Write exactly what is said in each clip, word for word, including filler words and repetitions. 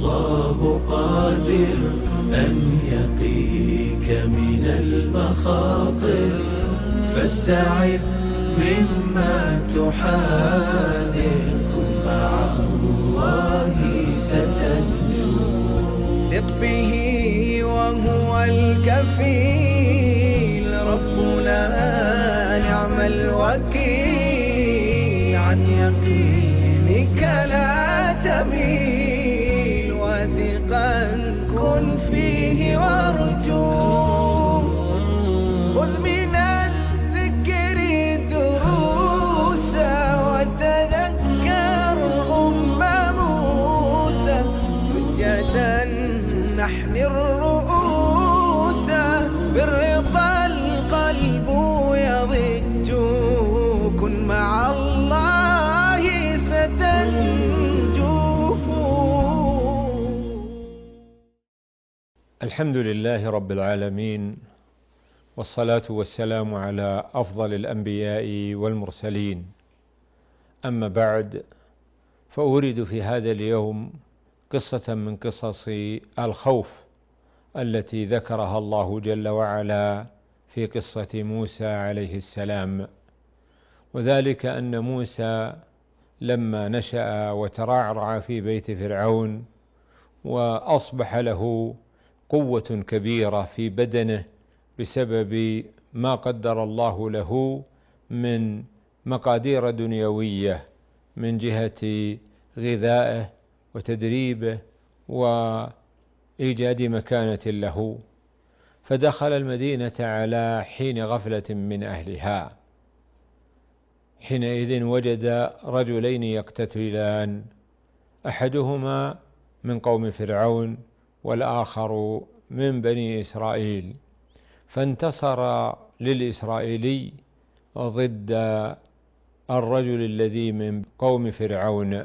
الله قادر أن يقيك من المخاطر، فاستعذ مما تحاذر، كن مع الله ستنجو. ثق به وهو الكفيل، ربنا نعم الوكيل. عن يقينك لا تميل، وثقا كن فيه وارجو. خذ من الذكر دروسا، وتذكر أم موسى. سجدا نحن الرؤوس، بالرضا القلب يضج. كن مع الله ستنجو. الحمد لله رب العالمين، والصلاة والسلام على أفضل الأنبياء والمرسلين. أما بعد، فأورد في هذا اليوم قصة من قصص الخوف التي ذكرها الله جل وعلا في قصة موسى عليه السلام. وذلك أن موسى لما نشأ وترعرع في بيت فرعون، وأصبح له قوة كبيرة في بدنه بسبب ما قدر الله له من مقادير دنيوية، من جهة غذائه وتدريبه وإيجاد مكانة له، فدخل المدينة على حين غفلة من أهلها. حينئذ وجد رجلين يقتتلان، أحدهما من قوم فرعون والآخر من بني إسرائيل، فانتصر للإسرائيلي ضد الرجل الذي من قوم فرعون.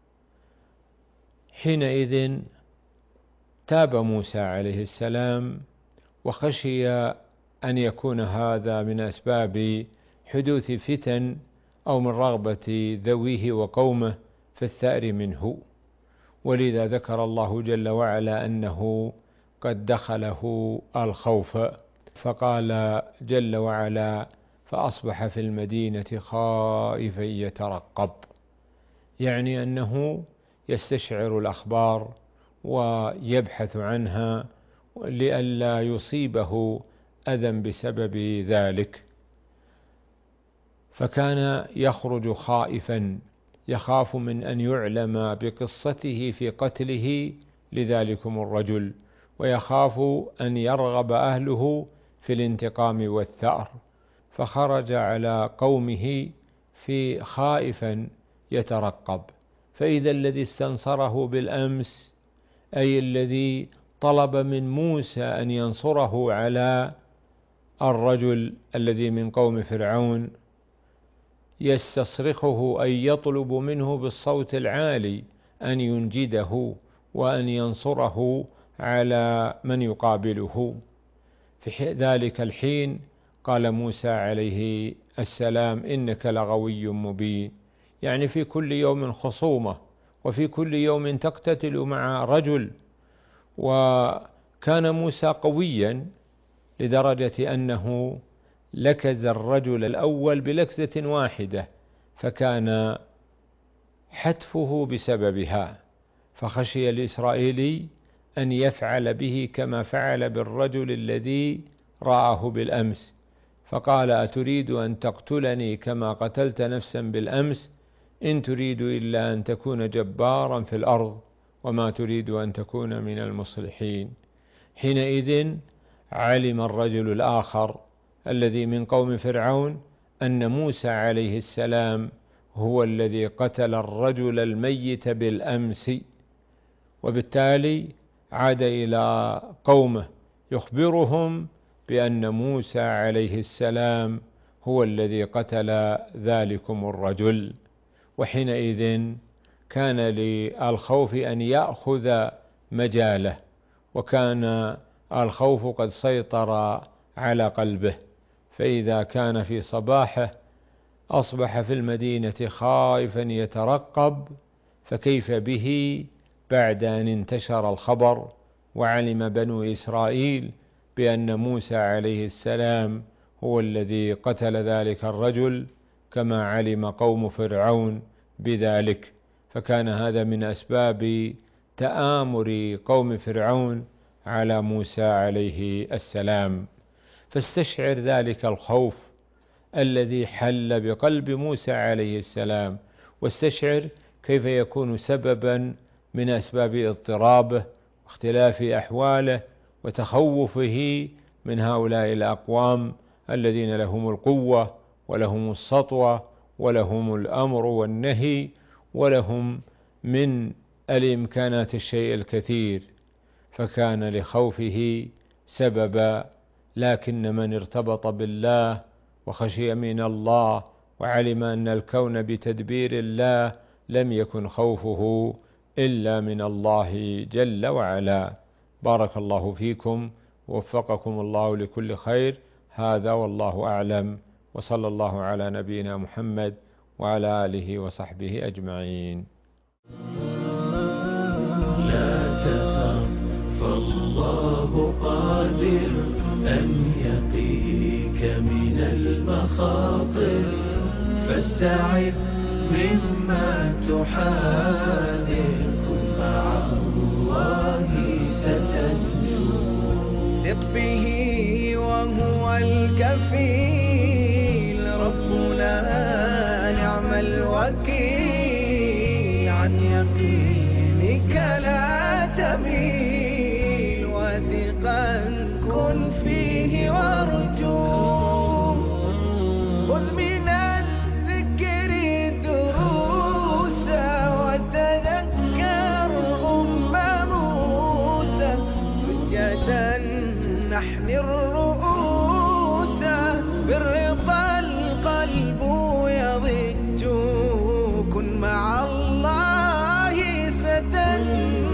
حينئذ تاب موسى عليه السلام، وخشي أن يكون هذا من أسباب حدوث فتن أو من رغبة ذويه وقومه في الثأر منه، ولذا ذكر الله جل وعلا أنه قد دخله الخوف، فقال جل وعلا: فأصبح في المدينة خائفا يترقب، يعني أنه يستشعر الأخبار ويبحث عنها لئلا يصيبه أذى بسبب ذلك. فكان يخرج خائفا، يخاف من أن يعلم بقصته في قتله لذلكم الرجل، ويخاف أن يرغب أهله في الانتقام والثأر، فخرج على قومه في خائفا يترقب. فإذا الذي استنصره بالأمس، أي الذي طلب من موسى أن ينصره على الرجل الذي من قوم فرعون، يستصرخه أي يطلب منه بالصوت العالي أن ينجده وأن ينصره على من يقابله. في ذلك الحين قال موسى عليه السلام: إنك لغوي مبين، يعني في كل يوم خصومة، وفي كل يوم تقتتل مع رجل. وكان موسى قويا لدرجة أنه لكز الرجل الأول بلكزة واحدة، فكان حتفه بسببها، فخشي الإسرائيلي أن يفعل به كما فعل بالرجل الذي رآه بالأمس، فقال: أتريد أن تقتلني كما قتلت نفسا بالأمس؟ إن تريد إلا أن تكون جبارا في الأرض، وما تريد أن تكون من المصلحين. حينئذ علم الرجل الآخر الذي من قوم فرعون أن موسى عليه السلام هو الذي قتل الرجل الميت بالأمس، وبالتالي عاد إلى قومه يخبرهم بأن موسى عليه السلام هو الذي قتل ذلكم الرجل. وحينئذ كان للخوف أن يأخذ مجاله، وكان الخوف قد سيطر على قلبه، فإذا كان في صباحه أصبح في المدينة خائفا يترقب، فكيف به بعد أن انتشر الخبر وعلم بنو إسرائيل بأن موسى عليه السلام هو الذي قتل ذلك الرجل، كما علم قوم فرعون بذلك. فكان هذا من أسباب تآمر قوم فرعون على موسى عليه السلام. فاستشعر ذلك الخوف الذي حل بقلب موسى عليه السلام، واستشعر كيف يكون سببا من أسباب اضطرابه واختلاف أحواله وتخوفه من هؤلاء الأقوام الذين لهم القوة ولهم السطوة ولهم الأمر والنهي ولهم من الإمكانات الشيء الكثير، فكان لخوفه سببا. لكن من ارتبط بالله وخشي من الله وعلم أن الكون بتدبير الله لم يكن خوفه إلا من الله جل وعلا. بارك الله فيكم ووفقكم الله لكل خير. هذا والله أعلم، وصلى الله على نبينا محمد وعلى آله وصحبه أجمعين. لا تخف فالله قادر أن يقيك من المخاطر، فاستعذ مما تحاذر، كن مع الله ستنجو. ثق به وهو الكفيل، ربنا نعم الوكيل. عن يقينك لا تميل، وثقا كن فيه وارجوه. خذ من الذكر دروسا، وتذكر أم موسى. سجدا نحني الرؤوس، بالرضا القلب يضج. كن مع الله ستنجو.